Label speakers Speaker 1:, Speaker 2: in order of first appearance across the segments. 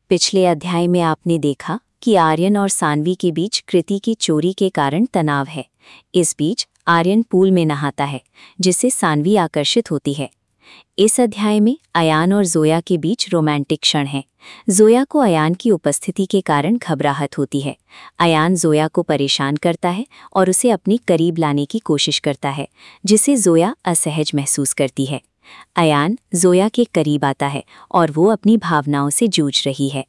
Speaker 1: पिछले अध्याय में आपने देखा कि आर्यन और सान्वी के बीच कृति की चोरी के कारण तनाव है। इस बीच आर्यन पूल में नहाता है, जिससे सान्वी आकर्षित होती है। इस अध्याय में अयान और जोया के बीच रोमांटिक क्षण है। जोया को अयान की उपस्थिति के कारण घबराहट होती है। अयान जोया को परेशान करता है और उसे अपनी करीब लाने की कोशिश करता है, जिसे जोया असहज महसूस करती है। अयान जोया के करीब आता है और वो अपनी भावनाओं से जूझ रही है।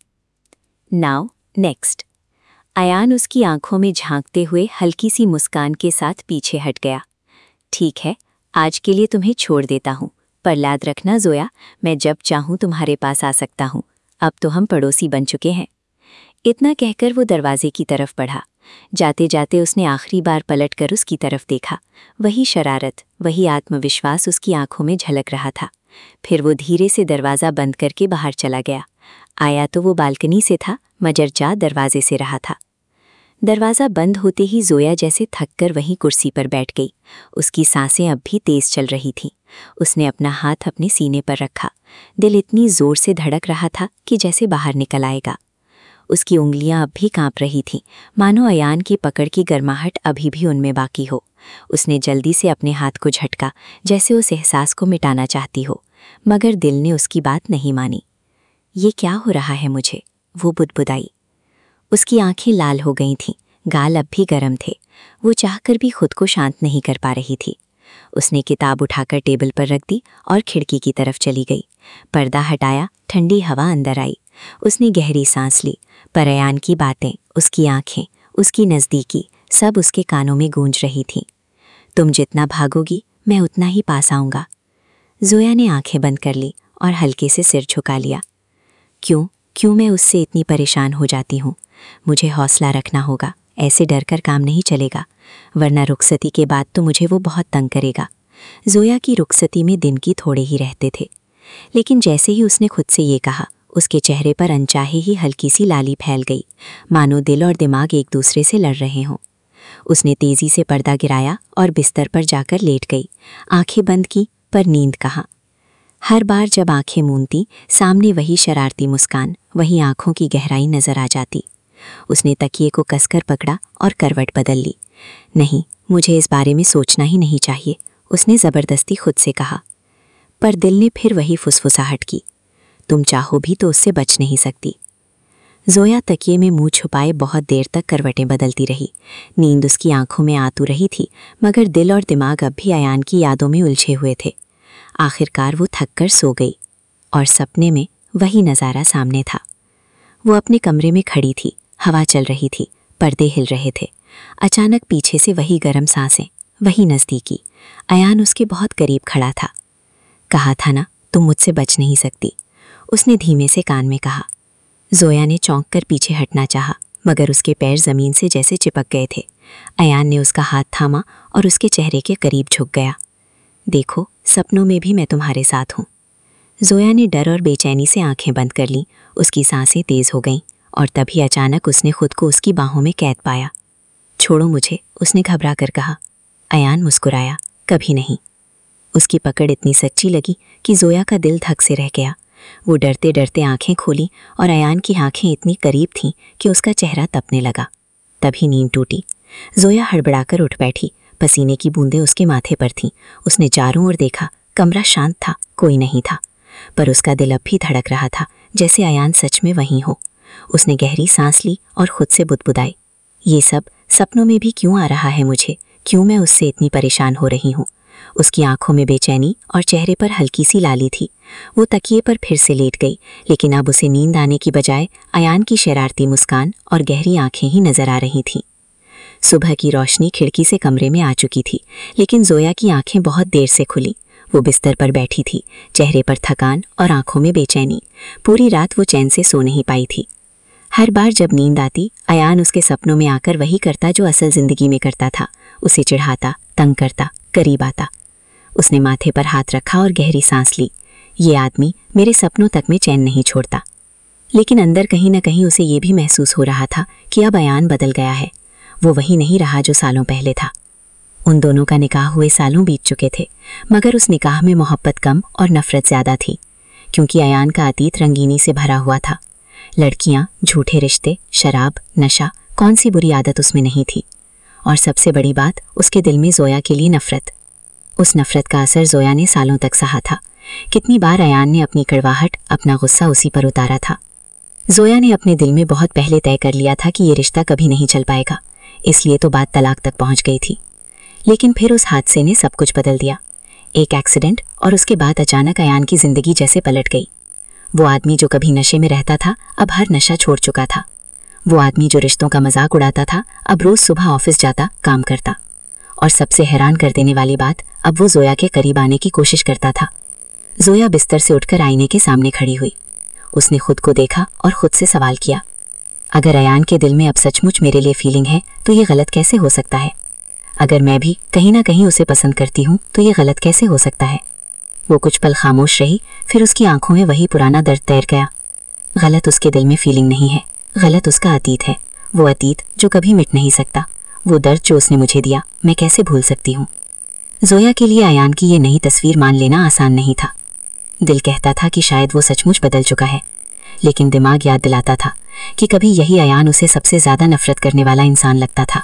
Speaker 1: Now next. अयान उसकी आंखों में झांकते हुए हल्की सी मुस्कान के साथ पीछे हट गया। ठीक है, आज के लिए तुम्हें छोड़ देता हूँ, पर याद रखना जोया, मैं जब चाहूँ तुम्हारे पास आ सकता हूँ। अब तो हम पड़ोसी बन चुके हैं। इतना कहकर वो दरवाजे की तरफ बढ़ा। जाते जाते उसने आखिरी बार पलटकर उसकी तरफ देखा। वही शरारत, वही आत्मविश्वास उसकी आंखों में झलक रहा था। फिर वो धीरे से दरवाज़ा बंद करके बाहर चला गया। आया तो वो बालकनी से था, मगर जा दरवाजे से रहा था। दरवाज़ा बंद होते ही जोया जैसे थककर वहीं कुर्सी पर बैठ गई। उसकी सांसें अब भी तेज चल रही थीं। उसने अपना हाथ अपने सीने पर रखा। दिल इतनी जोर से धड़क रहा था कि जैसे बाहर निकल आएगा। उसकी उंगलियां अब भी कांप रही थीं, मानो अयान की पकड़ की गर्माहट अभी भी उनमें बाकी हो। उसने जल्दी से अपने हाथ को झटका, जैसे उस एहसास को मिटाना चाहती हो, मगर दिल ने उसकी बात नहीं मानी। ये क्या हो रहा है मुझे, वो बुदबुदाई। उसकी आंखें लाल हो गई थीं, गाल अब भी गर्म थे। वो चाहकर भी खुद को शांत नहीं कर पा रही थी। उसने किताब उठाकर टेबल पर रख दी और खिड़की की तरफ चली गई। पर्दा हटाया, ठंडी हवा अंदर आई। उसने गहरी सांस ली, पर अयान की बातें, उसकी आंखें, उसकी नज़दीकी, सब उसके कानों में गूंज रही थीं। तुम जितना भागोगी, मैं उतना ही पास आऊँगा। जोया ने आंखें बंद कर ली और हल्के से सिर झुका लिया। क्यों मैं उससे इतनी परेशान हो जाती हूँ? मुझे हौसला रखना होगा, ऐसे डर कर काम नहीं चलेगा, वरना रुखसती के बाद तो मुझे वो बहुत तंग करेगा। जोया की रुखसती में दिन की थोड़े ही रहते थे, लेकिन जैसे ही उसने खुद से ये कहा, उसके चेहरे पर अनचाहे ही हल्की सी लाली फैल गई, मानो दिल और दिमाग एक दूसरे से लड़ रहे हों। उसने तेजी से पर्दा गिराया और बिस्तर पर जाकर लेट गई। आंखें बंद की, पर नींद कहाँ। हर बार जब आंखें मूंदती, सामने वही शरारती मुस्कान, वही आंखों की गहराई नजर आ जाती। उसने तकिए को कसकर पकड़ा और करवट बदल ली। नहीं, मुझे इस बारे में सोचना ही नहीं चाहिए, उसने ज़बरदस्ती खुद से कहा। पर दिल ने फिर वही फुसफुसाहट की। तुम चाहो भी तो उससे बच नहीं सकती। जोया तकिए में मुंह छुपाए बहुत देर तक करवटें बदलती रही। नींद उसकी आंखों में आ तो रही थी, मगर दिल और दिमाग अब भी अयान की यादों में उलझे हुए थे। आखिरकार वो थककर सो गई और सपने में वही नज़ारा सामने था। वो अपने कमरे में खड़ी थी, हवा चल रही थी, पर्दे हिल रहे थे। अचानक पीछे से वही गर्म सांसें, वही नज़दीकी। अयान उसके बहुत करीब खड़ा था। कहा था ना, तुम मुझसे बच नहीं सकती, उसने धीमे से कान में कहा। जोया ने चौंक कर पीछे हटना चाहा, मगर उसके पैर ज़मीन से जैसे चिपक गए थे। अयान ने उसका हाथ थामा और उसके चेहरे के करीब झुक गया। देखो, सपनों में भी मैं तुम्हारे साथ हूँ। जोया ने डर और बेचैनी से आंखें बंद कर लीं। उसकी सांसें तेज हो गईं और तभी अचानक उसने खुद को उसकी बाहों में कैद पाया। छोड़ो मुझे, उसने घबरा कर कहा। अयान मुस्कुराया, कभी नहीं। उसकी पकड़ इतनी सच्ची लगी कि जोया का दिल धक से रह गया। वो डरते डरते आंखें खोली और अयान की आंखें इतनी करीब थीं कि उसका चेहरा तपने लगा। तभी नींद टूटी। जोया हड़बड़ाकर उठ बैठी, पसीने की बूंदें उसके माथे पर थीं। उसने चारों ओर देखा, कमरा शांत था, कोई नहीं था, पर उसका दिल अब भी धड़क रहा था, जैसे अयान सच में वहीं हो। उसने गहरी सांस ली और खुद से बुदबुदाई, ये सब सपनों में भी क्यों आ रहा है मुझे? क्यों मैं उससे इतनी परेशान हो रही हूँ? उसकी आंखों में बेचैनी और चेहरे पर हल्की सी लाली थी। वो तकिए पर फिर से लेट गई, लेकिन अब उसे नींद आने की बजाय अयान की शरारती मुस्कान और गहरी आंखें ही नजर आ रही थीं। सुबह की रोशनी खिड़की से कमरे में आ चुकी थी, लेकिन जोया की आंखें बहुत देर से खुली। वो बिस्तर पर बैठी थी, चेहरे पर थकान और आंखों में बेचैनी। पूरी रात वो चैन से सो नहीं पाई थी। हर बार जब नींद आती, अयान उसके सपनों में आकर वही करता जो असल जिंदगी में करता था। उसे चिढ़ाता, तंग करता, करीब आता। उसने माथे पर हाथ रखा और गहरी सांस ली। ये आदमी मेरे सपनों तक में चैन नहीं छोड़ता। लेकिन अंदर कहीं न कहीं उसे ये भी महसूस हो रहा था कि अब अयान बदल गया है। वो वही नहीं रहा जो सालों पहले था। उन दोनों का निकाह हुए सालों बीत चुके थे, मगर उस निकाह में मोहब्बत कम और नफरत ज़्यादा थी, क्योंकि अयान का अतीत रंगीनी से भरा हुआ था। लड़कियां, झूठे रिश्ते, शराब, नशा, कौन सी बुरी आदत उसमें नहीं थी। और सबसे बड़ी बात, उसके दिल में जोया के लिए नफरत। उस नफरत का असर जोया ने सालों तक सहा था। कितनी बार अयान ने अपनी कड़वाहट, अपना गुस्सा उसी पर उतारा था। जोया ने अपने दिल में बहुत पहले तय कर लिया था कि ये रिश्ता कभी नहीं चल पाएगा, इसलिए तो बात तलाक तक पहुंच गई थी। लेकिन फिर उस हादसे ने सब कुछ बदल दिया। एक एक्सीडेंट, और उसके बाद अचानक अयान की जिंदगी जैसे पलट गई। वो आदमी जो कभी नशे में रहता था, अब हर नशा छोड़ चुका था। वो आदमी जो रिश्तों का मजाक उड़ाता था, अब रोज सुबह ऑफिस जाता, काम करता। और सबसे हैरान कर देने वाली बात, अब वो जोया के करीब आने की कोशिश करता था। जोया बिस्तर से उठकर आईने के सामने खड़ी हुई। उसने खुद को देखा और खुद से सवाल किया, अगर अयान के दिल में अब सचमुच मेरे लिए फीलिंग है तो ये गलत कैसे हो सकता है? अगर मैं भी कहीं ना कहीं उसे पसंद करती हूँ तो ये गलत कैसे हो सकता है? वो कुछ पल खामोश रही, फिर उसकी आंखों में वही पुराना दर्द तैर गया। गलत उसके दिल में फीलिंग नहीं है, गलत उसका अतीत है। वो अतीत जो कभी मिट नहीं सकता। वो दर्द जो उसने मुझे दिया, मैं कैसे भूल सकती हूँ? जोया के लिए अयान की ये नई तस्वीर मान लेना आसान नहीं था। दिल कहता था कि शायद वो सचमुच बदल चुका है, लेकिन दिमाग याद दिलाता था कि कभी यही अयान उसे सबसे ज्यादा नफरत करने वाला इंसान लगता था।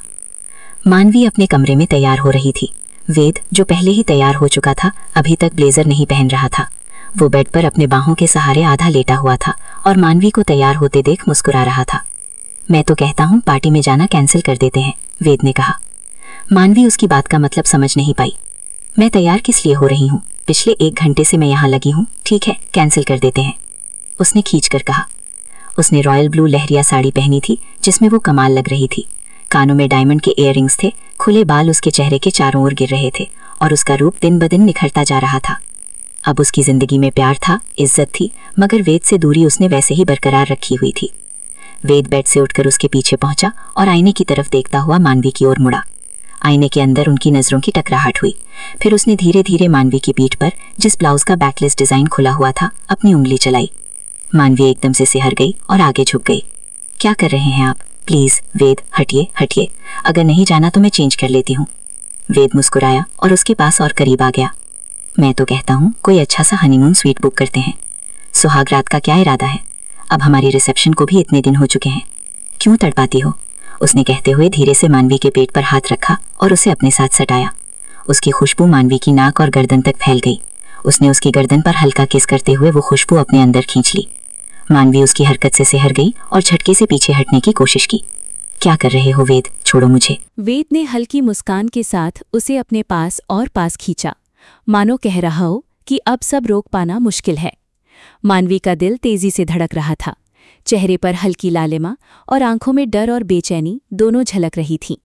Speaker 1: मानवी अपने कमरे में तैयार हो रही थी। वेद, जो पहले ही तैयार हो चुका था, अभी तक ब्लेजर नहीं पहन रहा था। वो बेड पर अपने बाहों के सहारे आधा लेटा हुआ था और मानवी को तैयार होते देख मुस्कुरा रहा था। मैं तो कहता हूँ पार्टी में जाना कैंसिल कर देते हैं, वेद ने कहा। मानवी उसकी बात का मतलब समझ नहीं पाई। मैं तैयार किस लिए हो रही हूँ? पिछले 1 घंटे से मैं यहाँ लगी हूँ। ठीक है, कैंसिल कर देते हैं, उसने खींचकर कहा। उसने रॉयल ब्लू लहरिया साड़ी पहनी थी जिसमें वो कमाल लग रही थी। कानों में डायमंड के इयररिंग्स थे, खुले बाल उसके चेहरे के चारों ओर गिर रहे थे और उसका रूप दिन ब दिन निखरता जा रहा था। अब उसकी जिंदगी में प्यार था, इज्जत थी, मगर वेद से दूरी उसने वैसे ही बरकरार रखी हुई थी। वेद बेड से उठकर उसके पीछे पहुंचा और आईने की तरफ देखता हुआ मानवी की ओर मुड़ा। आईने के अंदर उनकी नजरों की टकराहट हुई। फिर उसने धीरे धीरे मानवी की पीठ पर, जिस ब्लाउज का बैकलेस डिजाइन खुला हुआ था, अपनी उंगली चलाई। मानवी एकदम से सिहर गई और आगे झुक गई। क्या कर रहे हैं आप? प्लीज वेद, हटिए हटिए, अगर नहीं जाना तो मैं चेंज कर लेती हूँ। वेद मुस्कुराया और उसके पास और करीब आ गया। मैं तो कहता हूँ कोई अच्छा सा हनीमून स्वीट बुक करते हैं। सुहाग रात का क्या इरादा है? अब हमारी रिसेप्शन को भी इतने दिन हो चुके हैं, क्यों तड़पाती हो? उसने कहते हुए धीरे से मानवी के पेट पर हाथ रखा और उसे अपने साथ सटाया। उसकी खुशबू मानवी की नाक और गर्दन तक फैल गई। उसने उसकी गर्दन पर हल्का किस करते हुए वो खुशबू अपने अंदर खींच ली। मानवी उसकी हरकत से सिहर गई और झटके से पीछे हटने की कोशिश की। क्या कर रहे हो वेद? छोड़ो मुझे।
Speaker 2: वेद ने हल्की मुस्कान के साथ उसे अपने पास और पास खींचा, मानो कह रहा हो कि अब सब रोक पाना मुश्किल है। मानवी का दिल तेजी से धड़क रहा था। चेहरे पर हल्की लालिमा और आंखों में डर और बेचैनी दोनों झलक रही थीं।